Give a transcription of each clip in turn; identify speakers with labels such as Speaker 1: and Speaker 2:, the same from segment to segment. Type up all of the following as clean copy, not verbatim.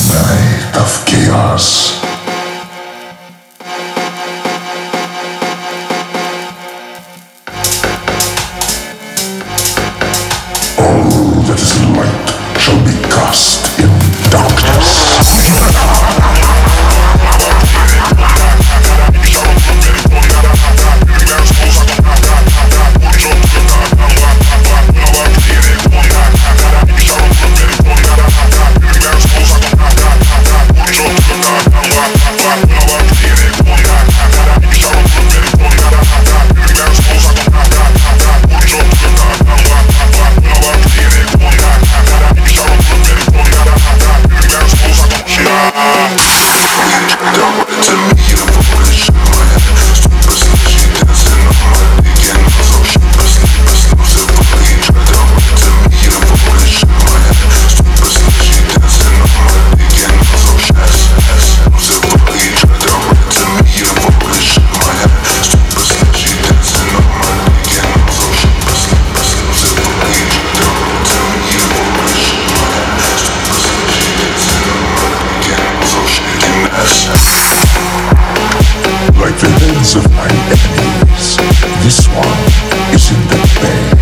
Speaker 1: night of chaos. All that is light shall be cast in darkness. Like the heads of my enemies, this one is in the bag.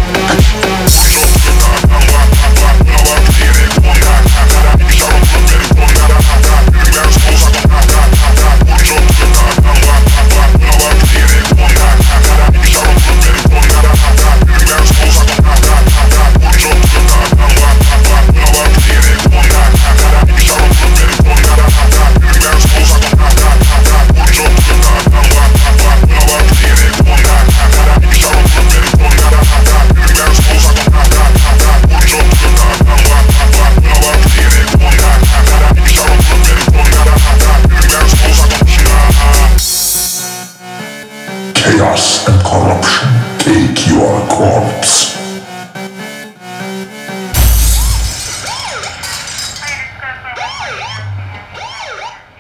Speaker 1: Chaos and corruption